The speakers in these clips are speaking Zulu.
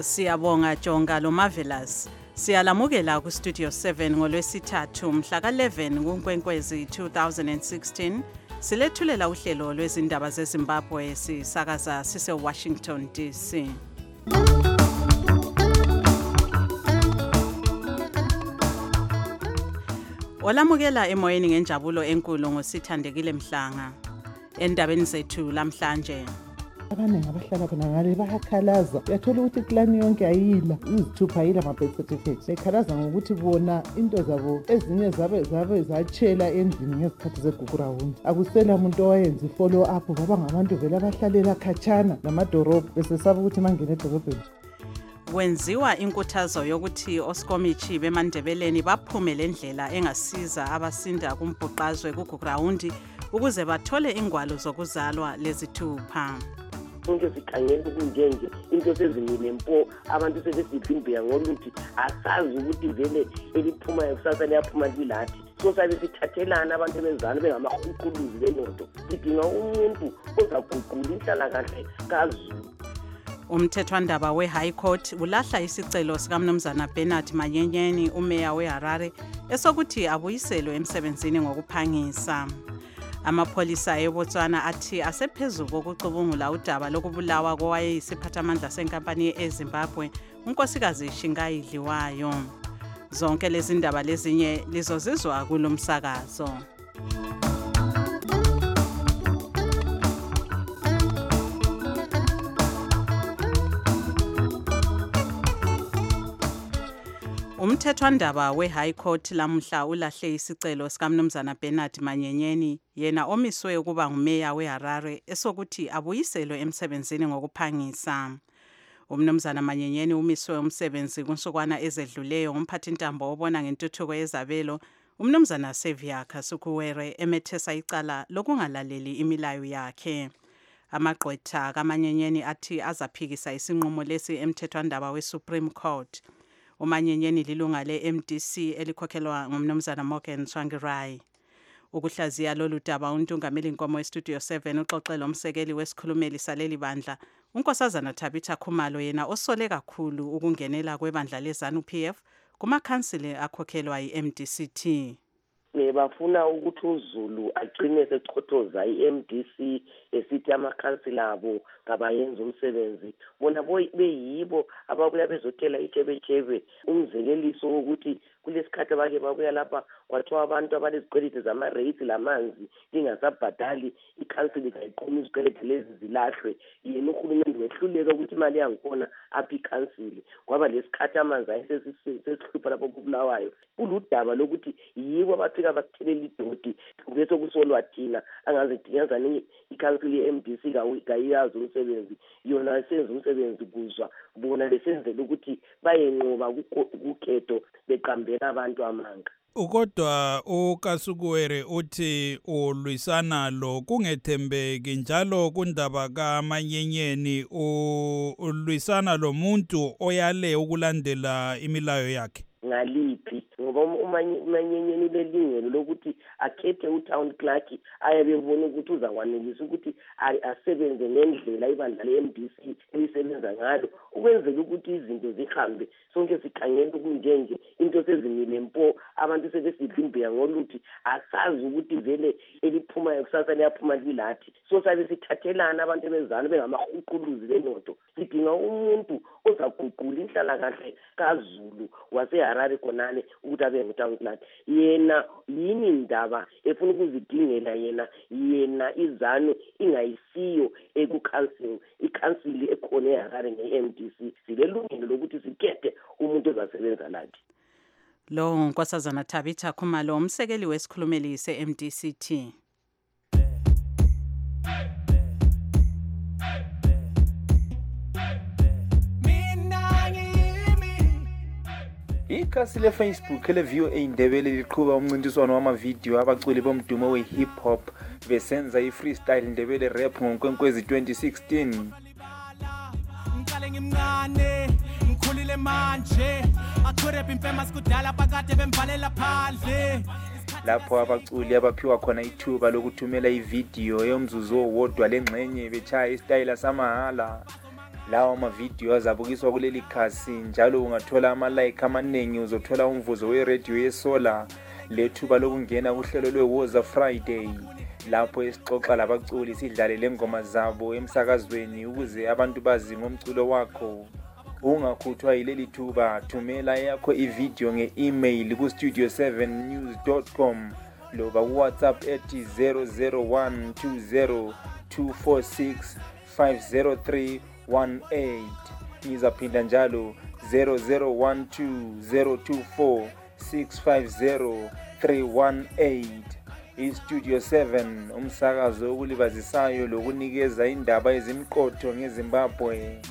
Siyabonga Jonga lo Marvelous. Siyalamukela ku Studio 7 ngolwesithathu mhla ka11 kuNkwenkwezi 2016. Silethulela uhlelo lwezindaba zeZimbabwe sisakaza sise Washington DC. Olamukela emoyeni ngenjabulo enkulu ngosithandekile Mhlanga. Endabeni zethu lamhlanje. Abaningi abahlala khona ngale bayakhalaza. Uyathola ukuthi iklani yonke ayila, izithupha ayila ama-birth certificate. Bekhalaza ngokuthi bona into zabo ezinye zabe zatshela endlini ngezikhathi zeGugurawundi. Akusela umuntu owayenza i-follow up, baba ngabantu vele abahlalela khatshana namadorobho besesaba ukuthi mangene edorobheni. Wenziwa inkuthazo yokuthi osikomichi beMandebeleni baphume lendlela engasiza abasinda kumbhuqazwe kuGugurawundi ukuze bathole ingwalo zokuzalwa lezithupha. Sonke sikhangela kunjenje into sezimile mpo abantu sebesiphimbeya ngoluthi asazi ukuthi vele eliphuma kusasa liyaphuma lilathi so sabe sithathelana abantu bezana bengamahuquluzi benonto sidinga umuntu ozaguqula inhlala kahle kaZulu. Umthethwandaba we-High Court ulahla isicelo sikaMnumzana Bernard Manyenyeni umeya weHarare esokuthi abuyiselwe emsebenzini ngokuphangisa. Amapholisa eBotswana athi asephezulu kokucubungula udaba lokubulawa kowayeyisiphathamandla senkampani eZimbabwe unkosikazi Shingai Dliwayo. Zonke lezi ndaba lezinye lizozizwa kulomsakazo. Umthethwandaba we-High Court lamhla ulahle isicelo sikaMnumzana Bernard Manyenyeni yena omiswe ukuba ngumeya weHarare esokuthi abuyiselwe emsebenzini ngokuphangisa. UMnumzana Manyenyeni umiswe umsebenzi kunsukwana ezedluleyo ngumphathintambo obona ngentuthuko yezabelo uMnumzana Xavier Kasukuwere emethesa icala lokungalaleli imilayo yakhe. Amagqwetha kaManyenyeni athi azaphikisa isinqumo lesi emthethwandaba we-Supreme Court. Umanyenyeni lilunga le-MDC elikhokhelwa ngumnumzana Morgan Tsvangirai. Ukuhlaziya lolu daba untungameli Nkomo eStudio 7 uxoxela umsekeli wesikhulumeli saleli bandla unkosazana Tabitha Khumalo yena osole kakhulu ukungenela kwebandla leZANU-PF kumakhansile akhokhelwa yi-MDC-T. Bafuna ukuthi uZulu agcine sechothoza i-MDC esithi amakhansila abo ngabayenza umsebenzi bona beyibo ababuya bezotela itshebetshebe umzekeliso wokuthi kulesikhathi abake babuya lapha kwathiwa abantu abalezikweleti zama-rates lamanzi lingasabhadali ikhansili kayiqoma izikweleti lezi zilahlwe yena uhulumende wehluleka ukuthi imali yangikhona apha ikhansili kwaba lesikhathi amanzi ayesesihlupha lapho kubulawayo kuludaba lokuthi yibo abafika bakuthelela idoti bese kusolwa thina angazidingazani ikhansili ye-MDC kayiyazi umsebenzi yona senza umsebenzi kuzwa bona besenzela ukuthi bayenqoba kuketo beqambela abantu amanga. Ukodwa uKasukuwere uthi ulwisana lo kungethembeki njalo kundaba kaManyenyeni ulwisana lo muntu oyale ukulandela imilayo yakhe. Ngaliphi ngoba uManyenyeni lelingelo lokuthi akhethe uTown Clerk ayebebona ukuthi uzakwanelisa ukuthi asebenze ngendlela ibandla le-MDC elisebenza ngalo ukwenzela ukuthi izinto zihambe sonke sikhangela kunjenje into sezimile mpo abantu sebesiphimbeya ngoluthi asazi ukuthi vele eliphuma kusasa liyaphuma lilathi so sabe sithathelana abantu bezana bengamahuquluzi benonto sidinga umuntu ozaguqula inhlala kahle kaZulu waseHarare khonale ukuthi abe nguTown Clerk yena yini indaba efuna ukuzidingela yena iZANU ingayisiyo ekukhansili ikhansili ekhona eHarare nge-MDC silelungelo lokuthi sikhethe umuntu ozasebenza lathi. Lo nkosazana Tabitha Khumalo umsekeli wesikhulumeli se-MDC-T. Ikhasi le-Facebook le-VOA Indebele liqhuba umncintiswano wamavidiyo abaculi bomdumo we-hip hop besenza i-freestyle Ndebele rap ngoNkwenkwezi 2016. Ngicale ngimncane ngikhulile manje akurap infamous kudala phakade bemvalela phandle lapho abaculi abaphiwa khona ithuba lokuthumela ividiyo yomzuzu owodwa lengxenye bechaya istyle samahala. lawa amavidiyo azabukiswa kuleli khasi, njalo ungathola ama-like amaningi, uzothola umvuzo we-radio yesola lethuba lokungena kuhlelo lwe-Woza Friday lapho esixoxa labaculi sidlale lengoma zabo emsakazweni ukuze abantu bazi ngomculo wakho. Ungakhuthwa yileli thuba, thumela yakho ivideo nge-email ku-studio7news.com loba ku-WhatsApp ethi 0012024650318. Ngizaphinda njalo 0012024650318. iStudio 7 umsakazo wokulibazisayo lokunikeza indaba ezimqotho ngeZimbabwe.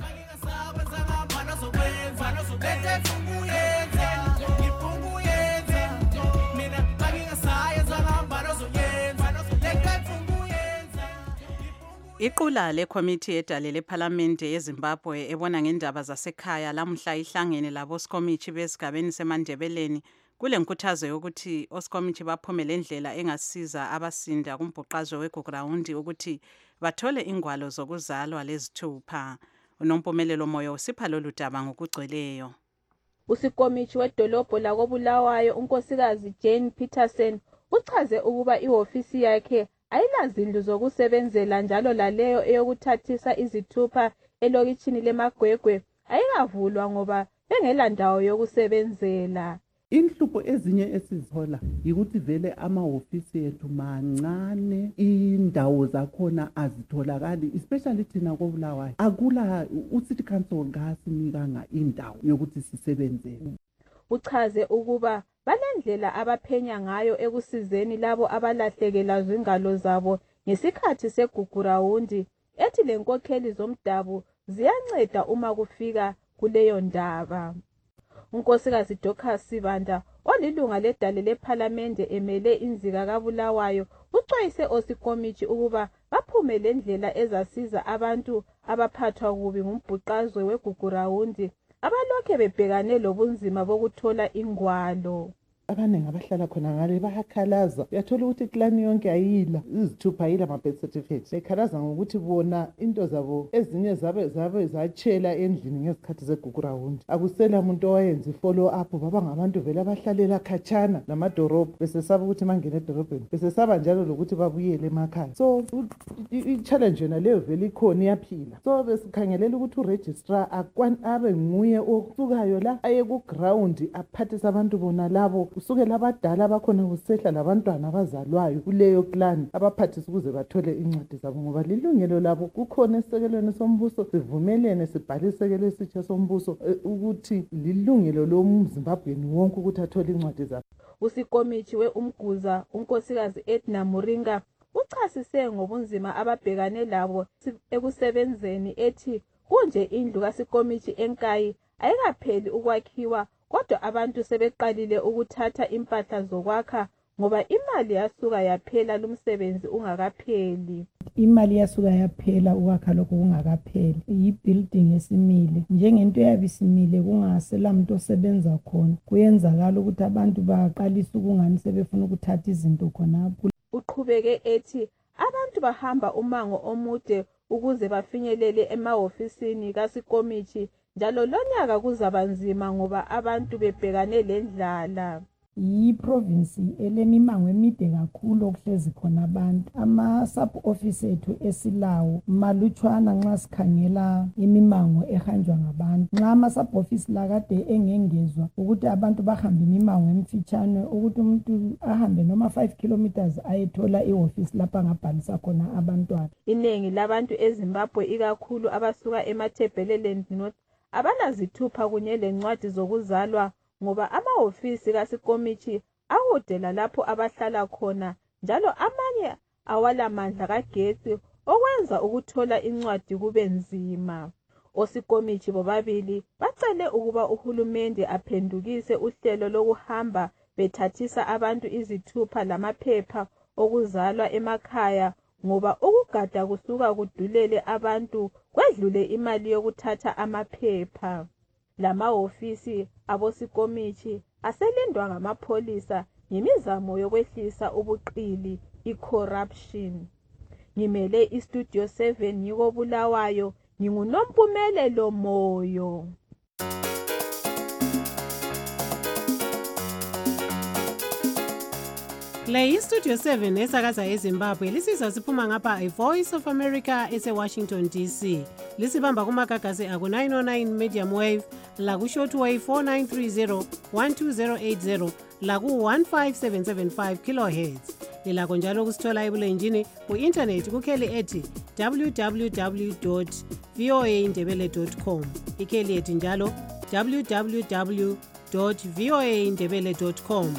Iqula lekomiti edale lephalamende yeZimbabwe ebona ngendaba zasekhaya lamuhla ihlangene labosikomithi bezigabeni semandebeleni kulenkuthazo yokuthi osikomithi baphume lendlela engasiza abasinda kumbhuqazwe weGugurawundi ukuthi bathole ingwalo zokuzalwa lezithupha. Unompumelelo Moyo usipha lolu daba ngokugcweleyo. Usikomithi wedolobho lakoBulawayo unkosikazi Jane Peterson uchaze ukuba ihofisi yakhe ayilazindlu zokusebenzela njalo laleyo eyokuthathisa izithupha elokitshini leMagwegwe ayikavulwa ngoba bengelandawo yokusebenzela. Inhlupho ezinye esizithola yikuthi vele amahofisi ethu mancane, indawo zakhona azitholakali, especially thina koBulawayo. Akula uCity Council ngasinikanga indawo yokuthi sisebenzele. Uchaze ukuba balendlela abaphenya ngayo ekusizeni labo abalahlekela zingalo zabo ngesikhathi segugurawundi, ethi lenkokheli zomdabu ziyanceda uma kufika kuleyo ndaba. Unkosikazi Dorcas Sibanda olilunga ledale lephalamende emele inzika kaBulawayo uxwayise osikomithi ukuba baphume lendlela ezasiza abantu abaphathwa kubi ngumbhuqazwe weGugurawundi abalokhe bebhekane lobunzima bokuthola ingwalo. Abaningi abahlala khona ngale bayakhalaza, uyathola ukuthi iklani yonke ayila, izithupha ayila ama-birth certificate. Bekhalaza ngokuthi bona into zabo ezinye zabe zatshela endlini ngezikhathi zeGugurawundi. Akusela muntu owayenza i-follow up, baba ngabantu vele abahlalela khatshana namadorobho besesaba ukuthi mangene edorobheni, besesaba njalo lokuthi babuyele emakhaya. So i-challenge yona leyo vele ikhona iyaphila. So besikhangelela ukuthi uregistrar abe nguye osukayo la aye ku-ground aphathisa abantu bona labo kusukela abadala bakhona kusehla labantwana abazalwayo kuleyo clan abaphathisa ukuze bathole incwadi zabo ngoba lilungelo labo. Kukhona esisekelweni sombuso sivumelene sibhale isekelo esitsha sombuso ukuthi lilungelo lomZimbabweni wonke ukuthi athole incwadi zabo. Usikomithi weUmguza unkosikazi Edna Muringa uchasise ngobunzima ababhekane labo ekusebenzeni ethi kunje indlu kasikomithi eNkayi ayikapheli ukwakhiwa kodwa abantu sebeqalile ukuthatha impahla zokwakha ngoba imali yasuka yaphela lumsebenzi ungakapheli. Imali yasuka yaphela ukwakha lokho kungakapheli. Yi-building esimile njengento yabisimile kungasela muntu osebenza khona kuyenzakala ukuthi abantu baqalisa ukungani sebefuna ukuthatha izinto khonapho. Uqhubeke ethi abantu bahamba umango omude ukuze bafinyelele emahofisini kasikomithi njalo lonyaka kuzaba nzima ngoba abantu bebhekane lendlala. Yi-province elemimango emide kakhulu okuhlezi khona abantu. Ama-sub-office ethu esilawo malutshwana nxa sikhangela imimango ehanjwa ngabantu. Nxa ama-sub-office lakade engengezwa ukuthi abantu bahambe imimango emfitshane ukuthi umuntu ahambe noma 5 kilometers ayethola ihofisi lapha angabhalisa khona abantwana. Inengi labantu eZimbabwe ikakhulu abasuka eMatabeleland North abalazithupha kunye lencwadi zokuzalwa ngoba amahofisi kasikomithi awudela lapho abahlala khona njalo amanye awalamandla kagetsi okwenza ukuthola incwadi kube nzima. Osikomithi bobabili bacele ukuba uhulumende aphendukise uhlelo lokuhamba bethathisa abantu izithupha lamaphepha okuzalwa emakhaya ngoba ukugada kusuka kudulele abantu kwedlule imali yokuthatha amaphepha. Lamahofisi abosikomithi aselindwa ngamapholisa ngemizamo yokwehlisa ubuqili i-corruption. Ngimele iStudio 7 ngikoBulawayo nginguNompumelelo Moyo. Le iStudio 7 esakaza eZimbabwe lisizwa siphuma ngapha iVoice of America eseWashington DC. Lisibamba kumagagasi aku 909 medium wave, laku shortwave 4930 12080, laku 15775 kilohertz. Lilakho njalo kusithola ebulenjini ku-internet kukheli ethi www.voaindebele.com. Ikheli ethi njalo www.voaindebele.com.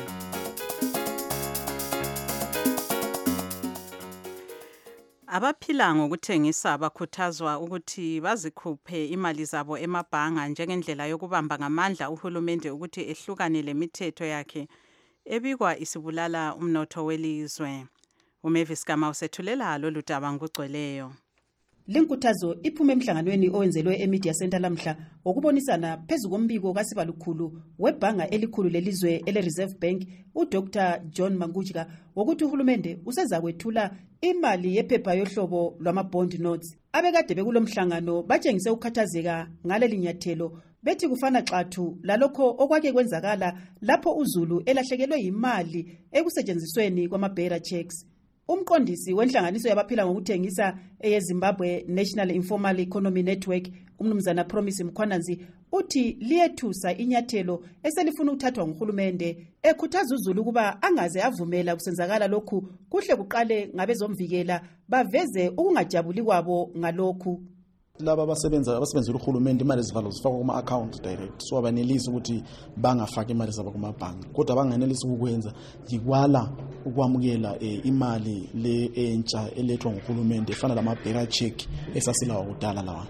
Abaphila ngokuthengisa bakhuthazwa ukuthi bazikhuphe imali zabo emabhanga njengendlela yokubamba ngamandla uhulumende ukuthi ehlukane lemithetho yakhe ebikwa isibulala umnotho welizwe. uMavis Gama usethulela lolu daba ngokugcweleyo. Lenkuthazo iphume emhlanganweni owenzelwe eMedia Center lamhla okubonisana phezu kombiko kaSibalukhulu webhanga elikhulu lelizwe ele-Reserve Bank uDr John Mangujika wokuthi uhulumende useza kwethula imali yephepha yohlobo lwama-bond notes. Abekade bekulomhlangano batshengise ukukhathazeka ngaleli nyathelo bethi kufana xathu lalokho okwake kwenzakala lapho uZulu elahlekelwe imali ekusetshenzisweni kwama-bearer checks. Umqondisi wenhlanganiso yabaphila ngokuthengisa eyeZimbabwe National Informal Economy Network umnumzana Promise Mkhwananzi uthi liyethusa inyathelo eselifuna ukuthathwa nguhulumende ekhuthaza uZulu ukuba angaze avumela kusenzakala lokhu kuhle kuqale ngabezomvikela baveze ukungajabuli kwabo ngalokhu. Laba abasebenzela uhulumende imali zivalo zifakwa kuma account direct, so abanelisi ukuthi bangafaka imali zabo kuma bhanki, kodwa banganelisi ukwenza yikwala ukwamukela imali le entsha elethwa nguhulumende efana lama bearer check esasilawa kudala lawa.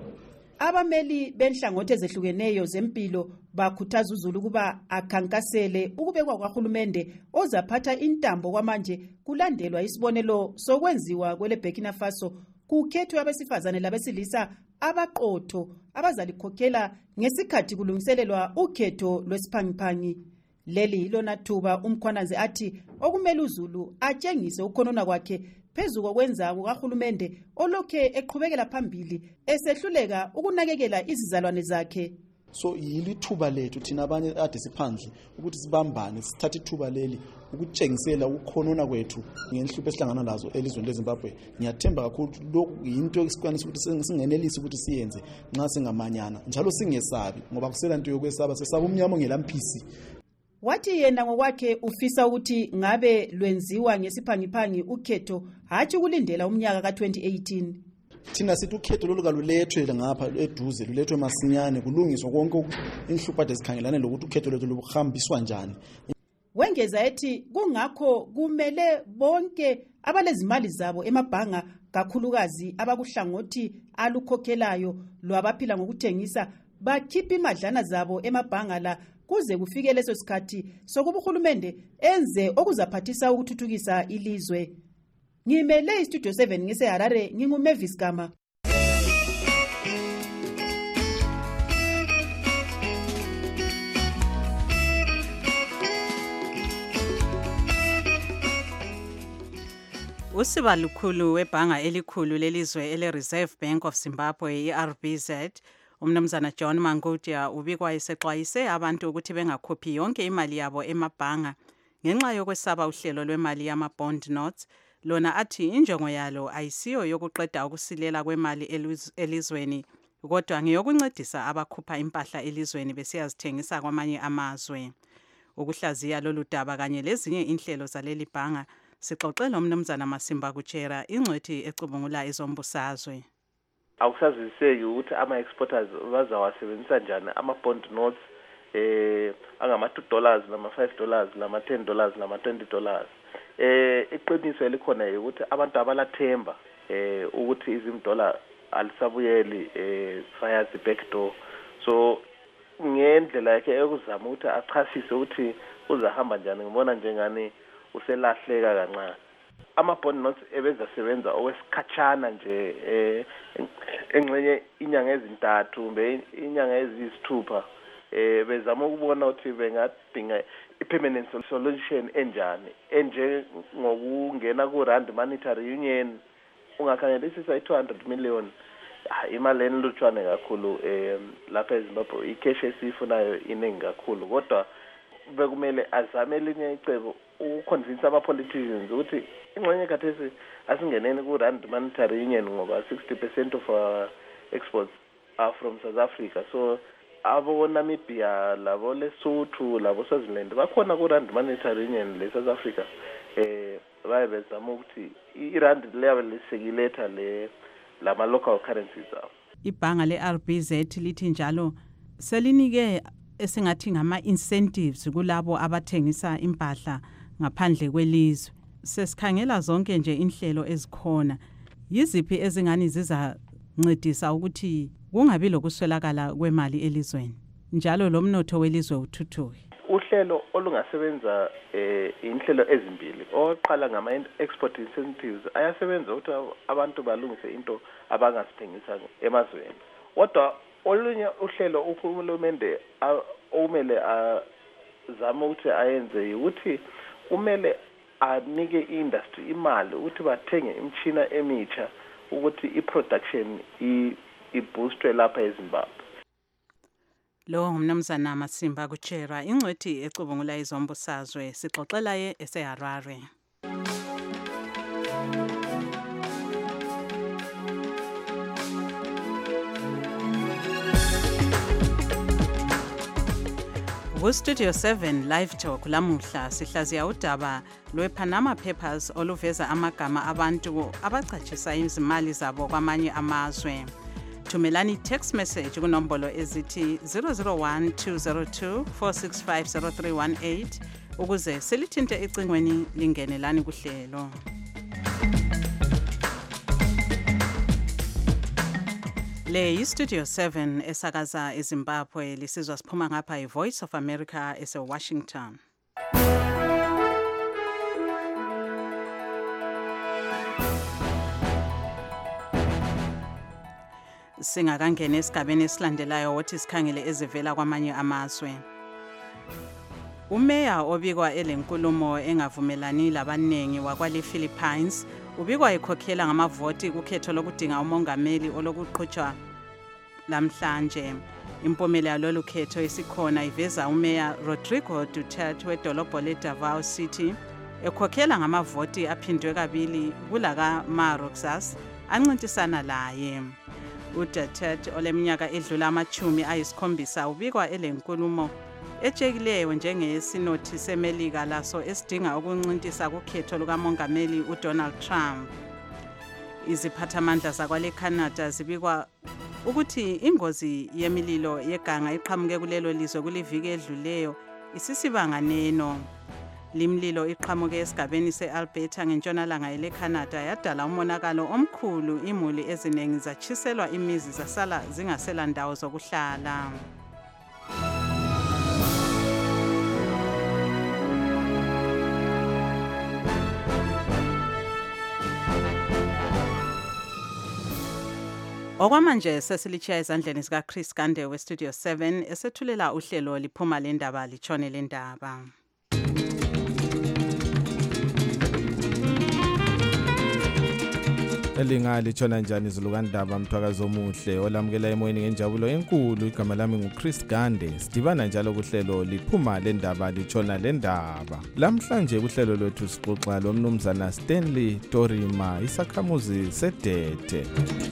Abameli benhlangothi ezehlukeneyo zempilo bakhuthaza uZulu kuba akhankasele ukubekwa kwaHulumende ozaphatha intambo kwamanje kulandelwa isibonelo sokwenziwa kwele Burkina Faso kukhethwe abesifazane labesilisa abaqotho abazalikhokhela ngesikhathi kulungiselelwa ukhetho lwesiphangiphangi. Leli ilona thuba uMkhwananzi athi okumele uZulu atshengise ukhonona kwakhe phezu kokwenza kukaHulumende olokhe eqhubekela phambili esehluleka ukunakekela izizalwane zakhe. So yilithuba lethu thina abanye ade siphandle ukuthi sibambane sithathe ithuba leli ukutshengisela ukukhonona kwethu ngenhlupho esihlangana lazo elizweni leZimbabwe. Ngiyathemba kakhulu lokhu into esikwanisa ukuthi singenelisi ukuthi siyenze nxa singamanyana njalo singesabi ngoba kusela into yokwesaba sesaba umnyama ongelamphisi. Wathi yena ngokwakhe ufisa ukuthi ngabe lwenziwa ngesiphangiphangi ukhetho hatshi kulindela umnyaka ka2018. Thina sithi ukhetho lolu kalulethwe ngapha eduze lulethwe masinyane kulungiswa konke inhlupho ade sikhangelane lokuthi ukhetho lethu luhambiswa njani. Wengeza ethi kungakho kumele bonke abalezimali zabo emabhanga kakhulukazi abakuhlangothi alukhokhelayo lwabaphila ngokuthengisa bakhipha imadlana zabo emabhanga la kuze kufike leso sikhathi sokuba uhulumende enze okuzaphathisa ukuthuthukisa ilizwe. Ngimele iStudio 7 ngiseHarare nginguMavis Gama. Usibalukhulu webhanga elikhulu lelizwe ele-Reserve Bank of Zimbabwe iRBZ umnumzana John Mangujika ubikwa esexwayise abantu ukuthi bengakhuphi yonke imali yabo emabhanga ngenxa yokwesaba uhlelo lwemali yama-bond notes. Lona athi injongo yalo ayisiyo yokuqeda ukusilela kwemali elizweni kodwa ngeyokuncedisa abakhupha impahla elizweni besiyazithengisa kwamanye amazwe. Ukuhlaziya lolu daba kanye lezinye inhlelo zaleli bhanga sixoxela umnumzana Masimba Kuchera ingcwethi ecubungula ezombusazwe. Akusaziseki ukuthi ama-exporters bazawasebenzisa njani ama-bond notes angama-$2 nama-$5 nama-$10 nama-$20. Iqiniso elikhona ukuthi abantu abalathemba ukuthi izimdola alisabuyeli via the back door. So ngendlela yakhe ekuzama ukuthi achasise ukuthi uzahamba njani ngibona njengani uselahleka kancane. Ama-bond notes ebezasebenza okwesikhatshana nje engxenye inyanga ezintathu kumbe inyanga eziyisithupha bezama ukubona ukuthi bengadinga i-permanent solution enjani ngokungena ku-Rand Monetary Union ungakhangelisisa i-200 million imali enilutshwane kakhulu lapha eZimbabwe icash esifunayo iningi kakhulu kodwa bekumele azame elinye icebo ukuconvince ama-politicians ukuthi ingxenye khathesi asingeneni ku-Rand Monetary Union ngoba 60% of our exports are from South Africa. So abo Namibia, labo Lesotho, labo Swaziland bakhona ku-Rand Monetary Union le-South Africa. Baye bezama ukuthi i-Rand leyabe lisekiletha lama-local currencies abo. Ibhanga le-RBZ lithi njalo selinike esingathi ngama-incentives kulabo abathengisa impahla ngaphandle kwelizwe. Sesikhangela zonke nje inhlelo ezikhona. Yiziphi ezingani zizancedisa ukuthi kungabi lokuswelakala kwemali elizweni njalo lo mnotho welizwe uthuthuke? Uhlelo olungasebenza inhlelo ezimbili. Oqala ngama-export incentives ayasebenza ukuthi abantu balungise into abangasithengisa emazweni. Kodwa olunye uhlelo uhulumende umele azama ukuthi ayenze ukuthi kumele anike i-industry imali ukuthi bathenge imishina emitsha ukuthi i-production iboostwe lapha eZimbabwe. Lo ngumnumzana Masimba Kuchera, ingcwethi ecubungula izombusazwe, sixoxela ye eseHarare. Studio 7 Live Talk lamuhla sihlaziya udaba lwePanama Papers oluveza amagama abantu abachachisa izimali zabo kwamanye amazwe. Thumelani text message kunombolo ezithi 001-202-465-0318 ukuze silithinte ecingweni lingenelani kuhlelo. Le iStudio 7 esakaza eZimbabwe lisizwa siphuma ngapha iVoice of America eseWashington. Singakangena esigabeni esilandelayo wothi sikhangele ezivela kwamanye amazwe. Umeya obikwa elenkulumo engavumelani labanengi wakwale Philippines ubikwa ekhokhela ngamavoti kukhetho lokudinga umongameli olokuqhutshwa lamhlanje. Impumela yalolu khetho esikhona iveza umeya Rodrigo Duterte wedolobho leDavao City ekhokhela ngamavoti aphindwe kabili kulaka Maroxas ancintisana laye. UDuterte oleminyaka edlula ama-70 ubikwa elenkulumo etshekileyo njengesinothi semelika laso esidinga ukuncintisa kukhetho lukamongameli uDonald Trump. Iziphathamandla zakwale Canada zibikwa ukuthi ingozi yemililo yeganga iqhamuke kulelo lizwe kuliviki edluleyo isisibanga neno. Limlilo iqhamuke esigabeni seAlberta ngentshonalanga yeleCanada yadala umonakalo omkhulu, imuli eziningi zachiselwa imizi zasala zingasela ndawo zokuhlala. Okwamanje sesilichiya ezandleni zika Chris Gande we Studio 7 esethulela uhlelo liphuma lendaba litshone lendaba. Elingali tshona njani izulukandaba mthwakazi omuhle olamukela emoyeni ngenjabulo enkulu. Igama lami nguChris Gande. Sidibana njalo kuhlelo liphuma lendaba litshona lendaba. Lamhlanje kuhlelo lwethu sixoxa lomnumzana Stanley Torima, isakhamuzi sedete.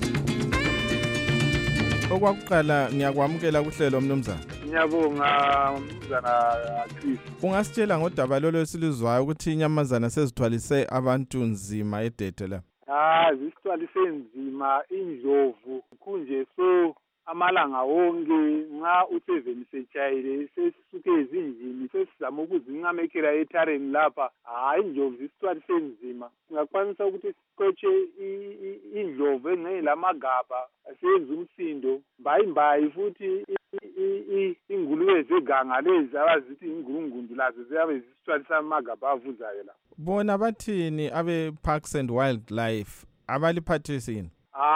Okwakuqala ngiyakwamukela kuhlelo mnumzana. Ngiyabonga mnumzana Chris. Ungasitshela ngodaba lolo esilizwayo ukuthi inyamazana sezithwalise abantu nzima edete la? Zisithwalise nzima indlovu kunje so amalanga wonke nxa u7 setshayile sesisuke ezinjini sesizama ukuzinqamekela ethareni lapha. Indlovu zisithwalise nzima. Singakwanisa ukuthi siqotshe indlovu engelamagabha asenza umsindo mbayimbayi futhi ingulube zeganga lezi abazithi ingurungundu lazo ziyabe zisithwalisa amagabha avuzayo la. Bona bathini abe Parks and Wildlife abaliphathisini?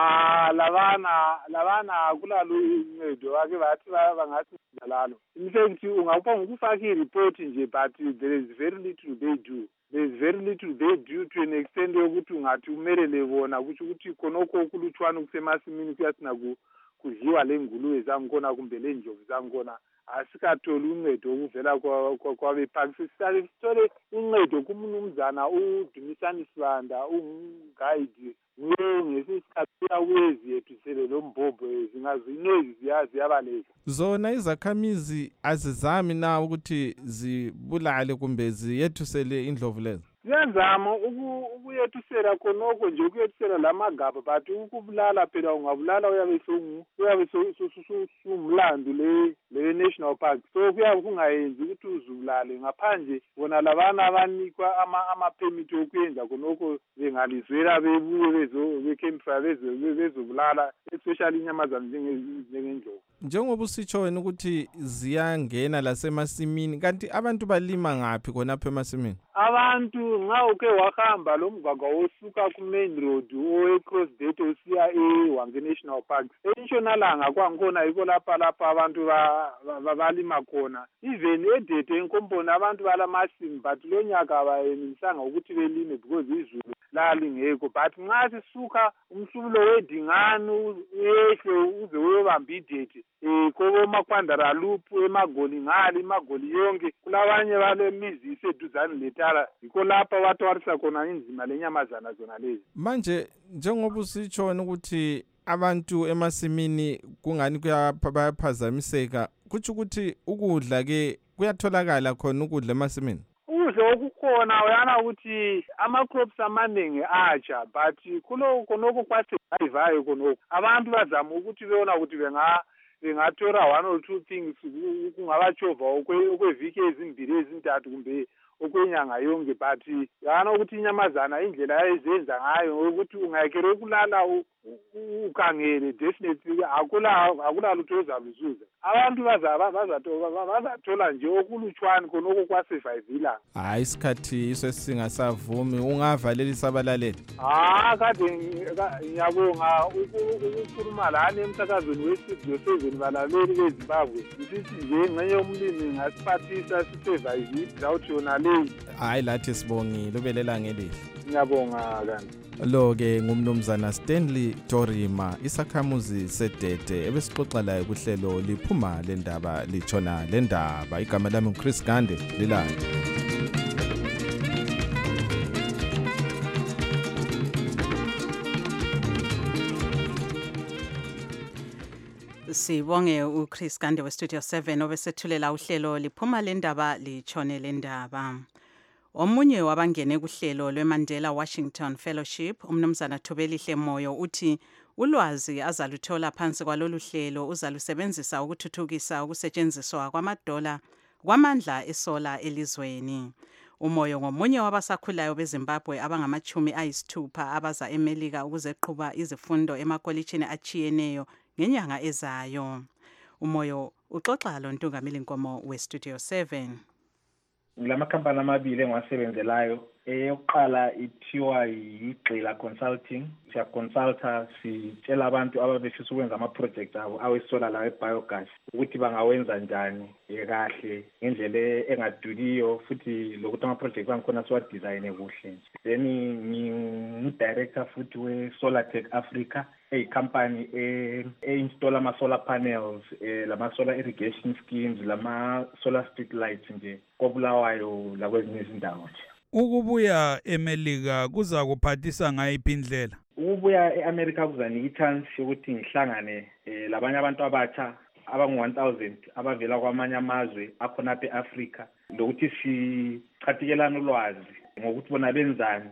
Labana kulalo uncedo ake bathi bangathi lalo. In fact ungakupha ngokufaka ireport nje but there is very little they do. there's very little they do to an extent yokuthi ungathi umelele bona kusho ukuthi khonokho okulutshwana kusemasimini kuyasina kudliwa le ngulube zangikhona kumbe le ndlovu zangikhona asikatholi uncedo okuvela kwabepaki sithole uncedo kumnumzana uDumisani Sibanda ungumguide nguye ngesikhathi uyakwezi yethu sele lo mbhobho zingazinezi ziyabaleka zona izakhamizi azizami na ukuthi zibulale kumbe ziyethusele indlovu lezo ziyazama ukuyethusela khonoko nje ukuyethusela lamagaba but ukubulala phela ungabulala uyabe sumlando le national park so kuyabe kungayenzi ukuthi uzubulale ngaphandle bona labana abanikwa ama-permit okuyenza khonoko bengalizwela bebuye becampfire bezobulala especially inyamazana njengendlovu njengoba usitsho wena ukuthi ziyangena lasemasimini kanti abantu balima ngaphi khonapho emasimini abantu nxa uke wahamba lo mgwagwa osuka ku-main road owe-cross date osiya eWange National Park entshonalanga kwangikhona yikho lapha abantu balima khona even edede enkomponi abantu balamasimu but lo nyaka abayenelisanga ukuthi belime because izulu lalingekho but nxa sisuka umhlubulo wedingane uyehle uze uyobamba idede komakwandara loop emagoli ngale imagoli yonke kulabanye balemizi iseduzane letala yikho lapha batwarisa khona inzima lenyamazana zona lezi manje njengoba usitshona ukuthi abantu emasimini kungani kuyaphazamiseka kuthi ukuthi ukudla ke kuyatholakala khona ukudla emasimini ukudla okukhona uyana ukuthi ama-crops amaningi atsha but khonoko kwasevayo khonoko abantu bazama ukuthi beyona ukuthi bengathola one or two things kungabajova okweviki ezimbili ezintathu kumbe okwenyanga yonke but yana ukuthi inyamazana indlela yayizenza ngayo ukuthi ungayekele ukulala ukhangele definitely akula lutho ozaluzuza abantu bazathola nje okulutshwana khonoko kwasurvive-ilanga hayi isikhathi iso singasavumi ungavalela isabalaleli kade ngiyabonga ukukhuluma lani emsakazweni westudio 7 balaleli beZimbabwe isithi nje ngcenye yomlimi ngasiphathisa sisurvive without yona leyi hayi lathi sibongile ubelela ngelihle ngiyabonga kanti lo-ke ngumnumzana Stanley Torima isakhamuzi sedede ebesixoxa layo kuhlelo liphuma le ndaba litshona le ndaba igama lami nguChris Gande lilanga sibonge uChris Gande weStudio 7 obesethulela uhlelo liphuma le ndaba litshone le ndaba omunye wabangene kuhlelo lweMandela Washington Fellowship umnumzana Thobelihle Moyo uthi ulwazi azaluthola phansi kwalolu hlelo uzalusebenzisa ukuthuthukisa ukusetshenziswa kwamadola kwamandla esola elizweni uMoyo ngomunye wabasakhulayo beZimbabwe abangama-60 abaza eMelika ukuzeqhuba izifundo emakolitshini achiyeneyo ngenyanga ezayo uMoyo uxoxa lo Ntungamili Nkomo weStudio 7 Lamakhampani amabili engiwasebenzelayo eyokuqala ithiwa yiGxila Consulting siyaconsulta sitshela abantu ababefisa ukwenza ama-project abo awesola lawo ebiogas ukuthi bangawenza njani kahle ngendlela engadukiyo futhi lokuthi ama-project angikhona siwadizayine kuhle then ngidirector futhi we-Solartech Africa eyikhampani e-install ama-solar panels lama-solar irrigation schemes lama-solar street lights nje koBulawayo lakwezinye izindawo nje ukubuya eMelika kuza kuphathisa ngayiphi indlela ukubuya eAmerica kuzanika i-chance yokuthi ngihlangane labanye abantu abatsha abangu-1000 abavela kwamanye amazwe akhona apha eAfrica lokuthi sichatikelane ulwazi ngokuthi bona benzani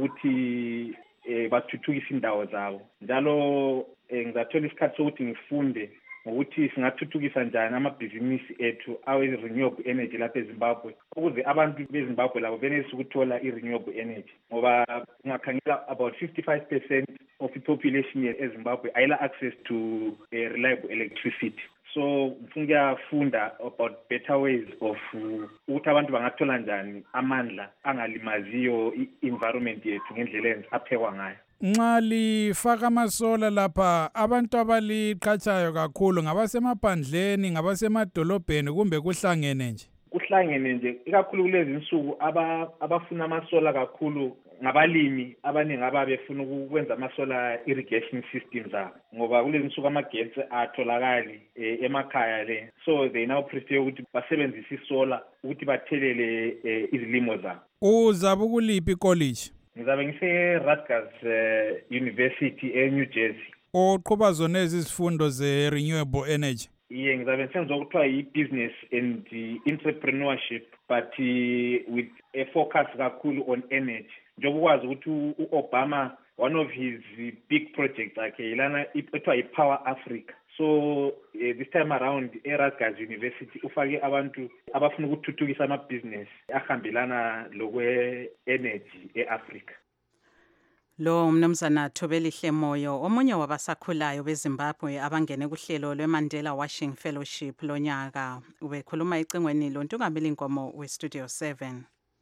ukuthi bathuthukise indawo zabo njalo ngizathola isikhathi sokuthi ngifunde ngokuthi singathuthukisa njani amabhizinisi ethu awe-renewable energy lapha eZimbabwe ukuze abantu beZimbabwe labo benelise ukuthola i-renewable energy ngoba ungakhangela about 55% of i-population eZimbabwe ayila access to reliable electricity so ngifuna ukuyafunda about better ways of ukuthi abantu bangathola njani amandla angalimaziyo i-environment yethu ngendlela aphekwa ngayo nxa lifaka amasola lapha abantu abaliqhatshayo kakhulu ngabasemaphandleni ngabasemadolobheni kumbe kuhlangene nje kuhlangene nje ikakhulu kulezi insuku abafuna amasola kakhulu ngabalimi abaningi ababefuna ukwenza amasolar irrigation systems abo ngoba kulezi insuku amagetsi atholakali emakhaya le, so they now prefer ukuthi basebenzise isolar ukuthi bathelele izilimo zabo. Uzabe kuliphi college? Ngizabe ngise-Rutgers University eNew Jersey. Oqhuba zona izifundo ze-renewable energy? Iye, ngizabe ngisenza okuthiwa yi-business and entrepreneurship, but with a focus kakhulu on energy. Njengoba ukwazi ukuthi u-Obama, one of his big projects akhe yilana ethiwa yi-Power Africa. So this time around eRutgers University ufake abantu abafuna ukuthuthukisa amabhizinesi ahambelana lokwe-energy e-Africa. Lo umnumzana Thobelihle Moyo, omunye wabasakhulayo beZimbabwe abangene kuhlelo lweMandela Washing Fellowship lonyaka, ubekhuluma icingweni loNtungameli Nkomo weStudio 7.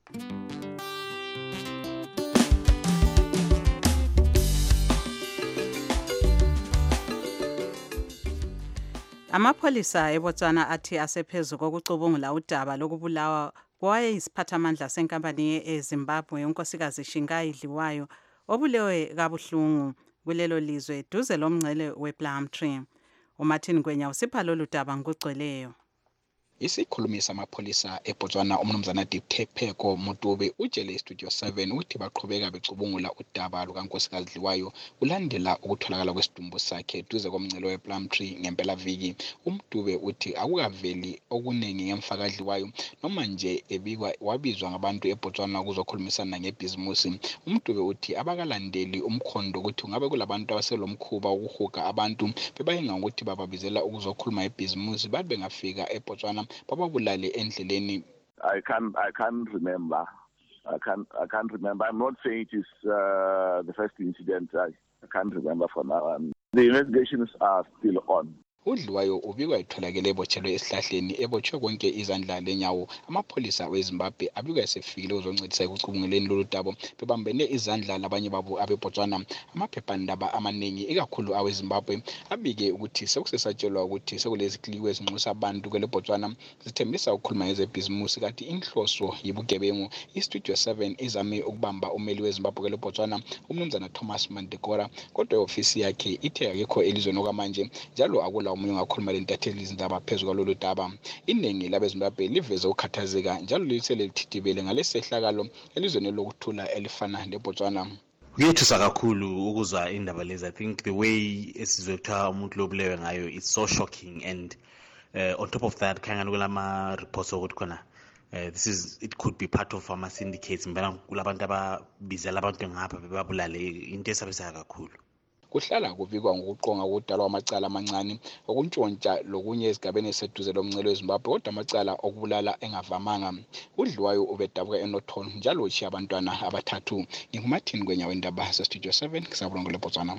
Amapholisa eBotswana athi asephezulu kokucubungula udaba lokubulawa kwayisiphathamandla senkampani eZimbabwe unkosikazi Shingai Dliwayo obulewe kabuhlungu kulelo lizwe duze lomngcele wePlumtree. uMartin Gwenya usipha lolu daba ngokugcweleyo. Isikhulumi samapholisa eBotswana umnumzana Diptepeko Mutube utshele iStudio 7 ukuthi baqhubeka becubungula udaba lukankosikazi Dliwayo ulandela ukutholakala kwesidumbu sakhe duze komngcelo wePlumtree ngempela viki. uMdube uthi akukaveli okunengi ngemfaka Dliwayo noma nje wabizwa ngabantu eBotswana ukuzokhulumisana ngebhizimusi. uMdube uthi abakalandeli umkhondo ukuthi ungabe kulabantu abaselomkhuba ukuhuga abantu bebayinga ukuthi bababizela ukuzokhuluma ngebhizimusi bathi bengafika eBotswana bababulale endleleni. I can't remember. I can't remember. I'm not saying it is the first incident. I can't remember for now. The investigations are still on. uDliwayo ubikwa etholakele ebotshelwe esihlahleni ebotshwe konke izandla lenyawo. Amapholisa weZimbabwe abikwa esefikile uzoncedisa ekucubunguleni lolu daba bebambene izandla labanye babo abeBotswana. Amaphephandaba amaningi ikakhulu aweZimbabwe abike ukuthi sekusesatshelwa ukuthi sekulezikliwe ezinxusa abantu kweleBotswana zithembisa ukukhuluma ngezebhizimusi kanti inhloso yibugebengu. iStudio 7 izame ukubamba umeli weZimbabwe kweleBotswana umnumzana Thomas Mandekora kodwa iofisi yakhe ithe akekho elizweni okwamanje njalo akula umunye ngakhuluma lentatheli izindaba phezulu kwalolu daba. Iningi labeZimbabwe liveze ukukhathazeka njalo lisele lithidibele ngalesehlakalo elizweni lokuthula elifana leBotswana. Kuyethusa kakhulu ukuzwa indaba lezi. I think the way esizotha umuntu lobulewe ngayo is so shocking, and on top of that khangani kulama reports ukuthi khona it could be part of ama syndicates mbana kulabantu ababizela abantu ngapha bebabulale into esabisa kakhulu. Kuhlala kubikwa ngokuqonga ukudalwa amacala amancane okuntshontsha lokunye ezigabeni eseduze lomngcelo weZimbabwe kodwa amacala okubulala engavamanga. uDliwayo ubedabuka eNorton njalo ushiya abantwana abathathu. NginguMartin Gwenya wendaba zeStudio 7 kusabulongo leBotswana.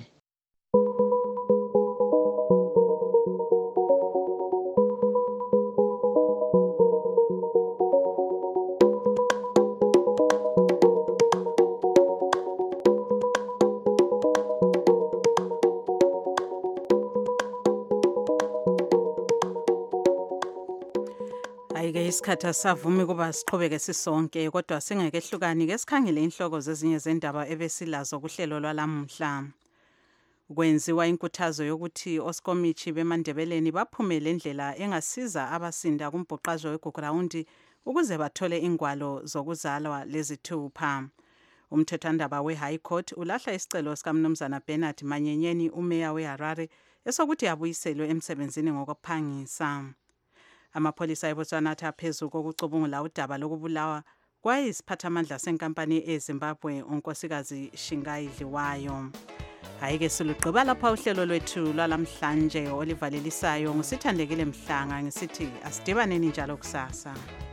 Ayike isikhathi asavumi kuba siqhubeke sisonke kodwa singeke hlukani ke sikhangele inhloko zezinye zendaba ebesilazo kuhlelo lwalamhla. Kwenziwa inkuthazo yokuthi osikomithi beMandebeleni baphumele indlela engasiza abasinda kumbhuqazo weGugurawundi ukuze bathole ingwalo zokuzalwa lezithupha. Umthethwandaba weHigh Court ulahla isicelo sikaMnumzana Bernard Manyenyeni umeya weHarare esokuthi abuyiselwe emsebenzini ngokuphangisa. Amapholisa eBotswana athi aphezulu kokucubungula udaba lokubulawa kwayisiphathamandla senkampani eZimbabwe unkosikazi Shingai Dliwayo. Hayike silugqiba lapha uhlelo lwethu lwalamhlanje olivalelisayo ngusithandekile Mhlanga ngisithi asidibaneni njalo kusasa.